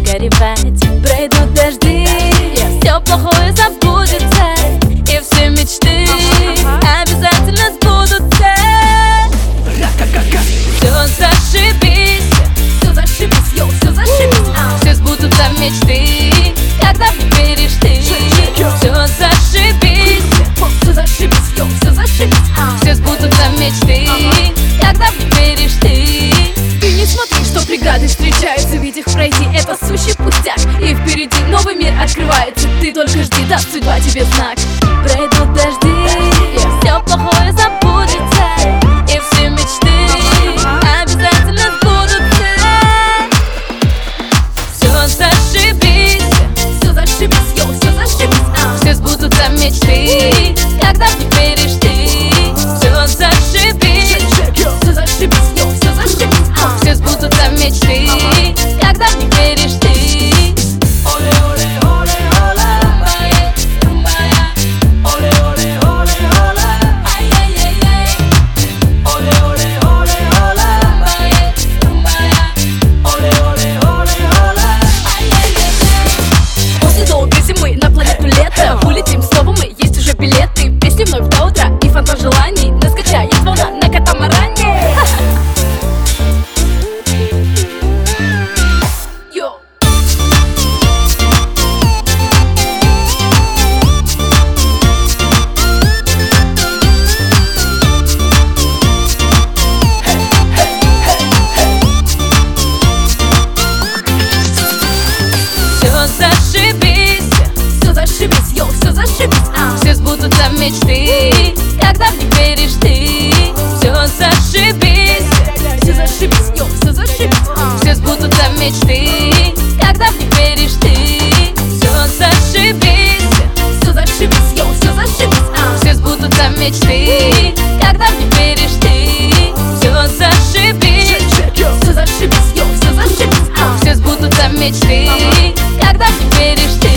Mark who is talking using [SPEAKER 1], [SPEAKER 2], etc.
[SPEAKER 1] горевать. Пройдут дожди, все плохое забудется, и все мечты обязательно сбудутся. Все зашибись,
[SPEAKER 2] Все зашибись, йоу, все зашибись,
[SPEAKER 1] все сбудутся мечты, когда веришь ты. Все зашибись,
[SPEAKER 2] все зашибись, йоу, все зашибись,
[SPEAKER 1] все сбудутся мечты, когда веришь ты.
[SPEAKER 2] Ты не смотри, что преграды встречаются, ведь их пройти — это сущий пустяк. И впереди новый мир открывается, ты только жди, даст судьба тебе знак.
[SPEAKER 1] Пройдут дожди, все плохое забудется, и все мечты обязательно сбудутся. Все зашибись,
[SPEAKER 2] Все зашибись, йоу, все зашибись,
[SPEAKER 1] все сбудутся мечты, когда веришь ты. Все зашибись,
[SPEAKER 2] все зашибись, йоу, все зашибись,
[SPEAKER 1] все сбудутся мечты, когда веришь ты.
[SPEAKER 2] После долгой зимы на планету лето улетим снова мы, есть уже билеты. Песни вновь до утра и фонтан желаний нас качает волна на катамаране. Йоу.
[SPEAKER 1] Все зашибись,
[SPEAKER 2] Все зашибись, йоу, все зашибись,
[SPEAKER 1] все сбудутся мечты, когда веришь ты. Все зашибись,
[SPEAKER 2] все зашибись, йоу, все зашибись,
[SPEAKER 1] все сбудутся мечты, когда веришь ты. Все зашибись,
[SPEAKER 2] все зашибись, йоу, все зашибись,
[SPEAKER 1] все сбудутся мечты, когда веришь ты. Все зашибись,
[SPEAKER 2] все зашибись, йоу, все зашибись,
[SPEAKER 1] все сбудутся мечты, когда веришь ты.